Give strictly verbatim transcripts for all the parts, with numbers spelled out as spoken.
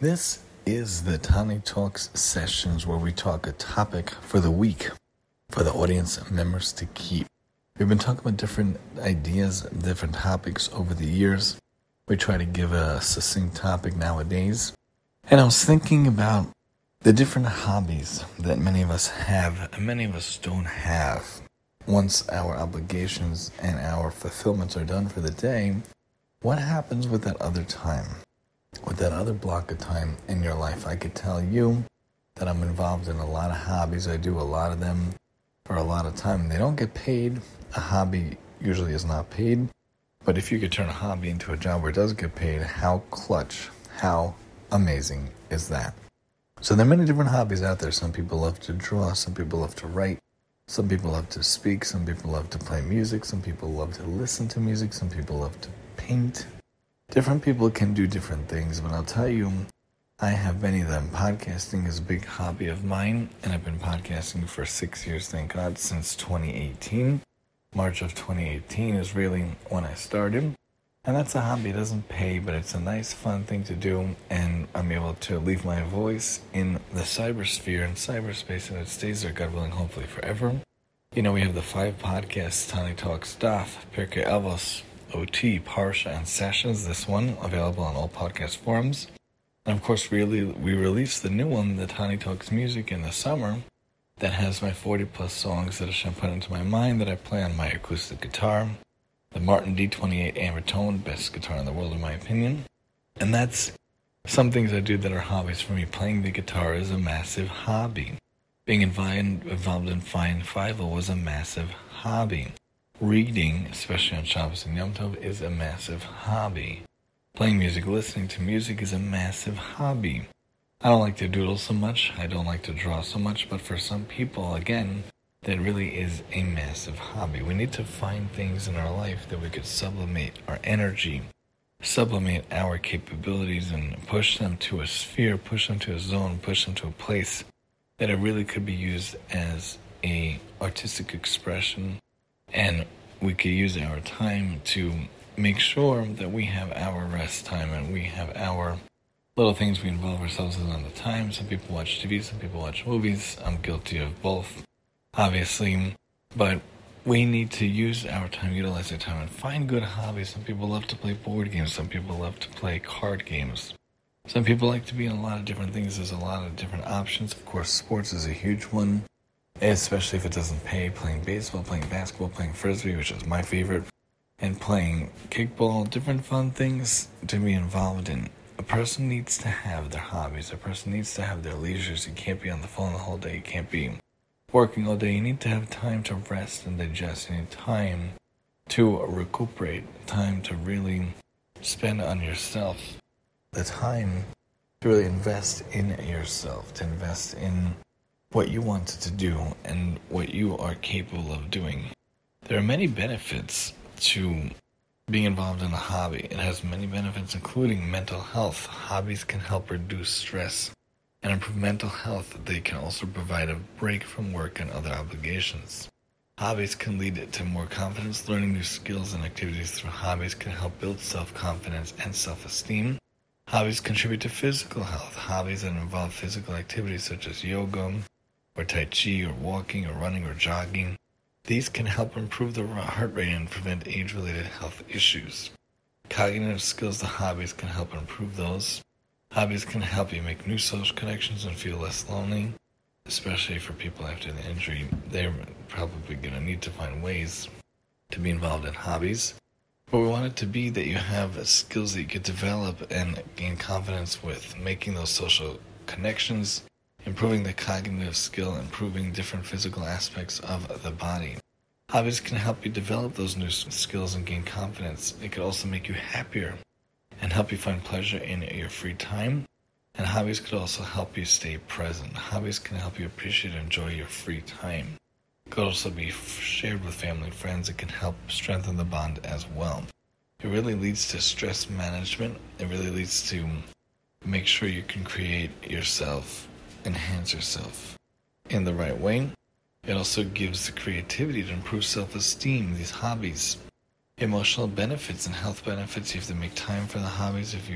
This is the Tani Talks sessions where we talk a topic for the week for the audience members to keep. We've been talking about different ideas, different topics over the years. We try to give a succinct topic nowadays. And I was thinking about the different hobbies that many of us have and many of us don't have. Once our obligations and our fulfillments are done for the day, what happens with that other time? With that other block of time in your life? I could tell you that I'm involved in a lot of hobbies. I do a lot of them for a lot of time. They don't get paid. A hobby usually is not paid. But if you could turn a hobby into a job where it does get paid, how clutch, how amazing is that? So there are many different hobbies out there. Some people love to draw. Some people love to write. Some people love to speak. Some people love to play music. Some people love to listen to music. Some people love to paint. Different people can do different things, but I'll tell you, I have many of them. Podcasting is a big hobby of mine, and I've been podcasting for six years, thank God, since twenty eighteen. March of twenty eighteen is really when I started, and that's a hobby. It doesn't pay, but it's a nice, fun thing to do, and I'm able to leave my voice in the cybersphere and cyberspace, and it stays there, God willing, hopefully forever. You know, we have the five podcasts, Tani Talks, Daf, Pirkei Avos, O T, Parsha, and Sessions. This one available on all podcast forums. And of course, really, we released the new one, the Tani Talks Music, in the summer that has my forty plus songs that Hashem put into my mind that I play on my acoustic guitar. The Martin D twenty-eight Amber Tone, best guitar in the world in my opinion. And that's some things I do that are hobbies for me. Playing the guitar is a massive hobby. Being involved in Fine Five was a massive hobby. Reading, especially on Shabbos and Yom Tov, is a massive hobby. Playing music, listening to music is a massive hobby. I don't like to doodle so much. I don't like to draw so much. But for some people, again, that really is a massive hobby. We need to find things in our life that we could sublimate our energy, sublimate our capabilities, and push them to a sphere, push them to a zone, push them to a place that it really could be used as a artistic expression. And we could use our time to make sure that we have our rest time and we have our little things we involve ourselves in on the time. Some people watch T V, some people watch movies. I'm guilty of both, obviously. But we need to use our time, utilize our time, and find good hobbies. Some people love to play board games. Some people love to play card games. Some people like to be in a lot of different things. There's a lot of different options. Of course, sports is a huge one. Especially if it doesn't pay, playing baseball, playing basketball, playing frisbee, which is my favorite, and playing kickball, different fun things to be involved in. A person needs to have their hobbies. A person needs to have their leisures. You can't be on the phone the whole day. You can't be working all day. You need to have time to rest and digest. You need time to recuperate, time to really spend on yourself. The time to really invest in yourself, to invest in what you wanted to do and what you are capable of doing. There are many benefits to being involved in a hobby. It has many benefits, including mental health. Hobbies can help reduce stress and improve mental health. They can also provide a break from work and other obligations. Hobbies can lead to more confidence. Learning new skills and activities through hobbies can help build self-confidence and self-esteem. Hobbies contribute to physical health. Hobbies that involve physical activities such as yoga, or Tai Chi, or walking, or running, or jogging. These can help improve the heart rate and prevent age-related health issues. Cognitive skills, the hobbies can help improve those. Hobbies can help you make new social connections and feel less lonely, especially for people after the injury. They're probably going to need to find ways to be involved in hobbies. But we want it to be that you have skills that you could develop and gain confidence with, making those social connections, improving the cognitive skill, improving different physical aspects of the body. Hobbies can help you develop those new skills and gain confidence. It could also make you happier and help you find pleasure in your free time. And hobbies could also help you stay present. Hobbies can help you appreciate and enjoy your free time. It could also be shared with family and friends. It can help strengthen the bond as well. It really leads to stress management. It really leads to make sure you can create yourself, enhance yourself in the right way. It also gives the creativity to improve self-esteem, these hobbies. Emotional benefits and health benefits. You have to make time for the hobbies. If you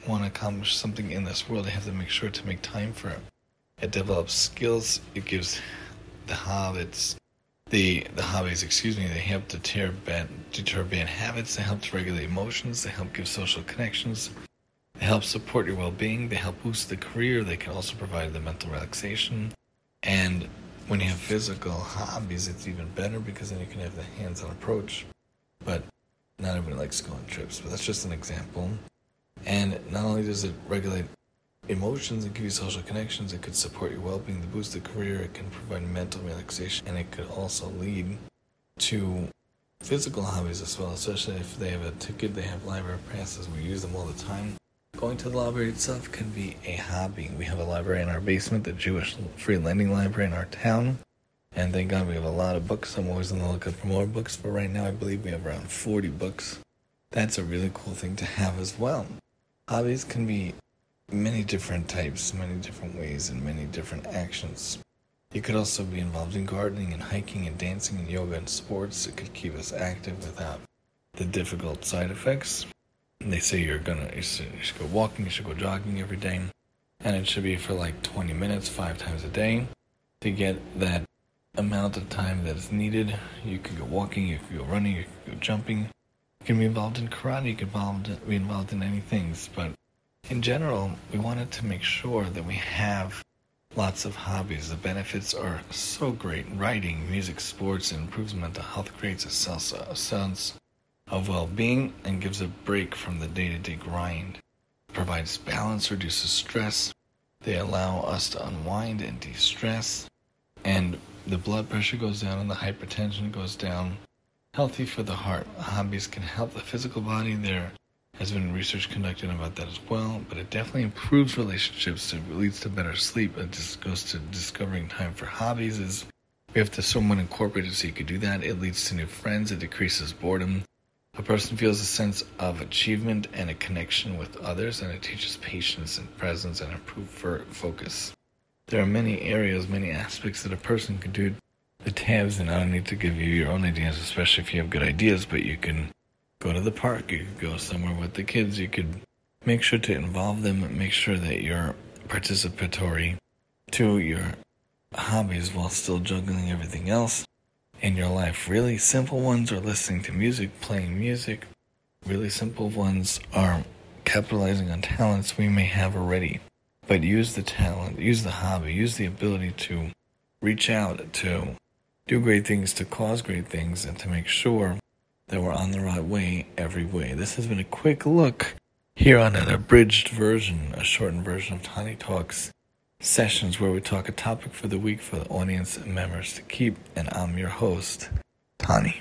want to accomplish something in this world, they have to make sure to make time for it. It develops skills. It gives the habits, the the hobbies, excuse me, they help deter bad, deter bad habits. They help to regulate emotions. They help give social connections. They help support your well-being. They help boost the career. They can also provide the mental relaxation. And when you have physical hobbies, it's even better because then you can have the hands-on approach. But not everybody likes to go on trips, but that's just an example. And not only does it regulate emotions and give you social connections, it could support your well-being, to boost the career, it can provide mental relaxation, and it could also lead to physical hobbies as well, especially if they have a ticket, they have library passes, we use them all the time. Going to the library itself can be a hobby. We have a library in our basement, the Jewish Free Lending Library in our town. And thank God we have a lot of books. I'm always on the lookout for more books. But right now I believe we have around forty books. That's a really cool thing to have as well. Hobbies can be many different types, many different ways, and many different actions. You could also be involved in gardening and hiking and dancing and yoga and sports. It could keep us active without the difficult side effects. And they say you're gonna you should, you should go walking, you should go jogging every day. And it should be for like twenty minutes, five times a day. To get that amount of time that is needed, you could go walking, you could go running, you could go jumping. You can be involved in karate, you could be involved in many things. But in general, we wanted to make sure that we have lots of hobbies. The benefits are so great. Writing, music, sports, improves mental health, creates a sense of well-being, and gives a break from the day-to-day grind. Provides balance, reduces stress. They allow us to unwind and de-stress. And the blood pressure goes down and the hypertension goes down. Healthy for the heart. Hobbies can help the physical body. There has been research conducted about that as well, but it definitely improves relationships. It leads to better sleep. It just goes to discovering time for hobbies. Is we have to someone incorporated so you could do that. It leads to new friends. It decreases boredom. A person feels a sense of achievement and a connection with others, and it teaches patience and presence and improved focus. There are many areas, many aspects that a person can do the tabs, and I don't need to give you your own ideas, especially if you have good ideas, but you can go to the park, you could go somewhere with the kids, you could make sure to involve them, make sure that you're participatory to your hobbies while still juggling everything else in your life. Really simple ones are listening to music, playing music. Really simple ones are capitalizing on talents we may have already. But use the talent, use the hobby, use the ability to reach out, to do great things, to cause great things, and to make sure that we're on the right way every way. This has been a quick look here on an abridged version, a shortened version of Tani Talks sessions, where we talk a topic for the week for the audience and members to keep. And I'm your host, Tani.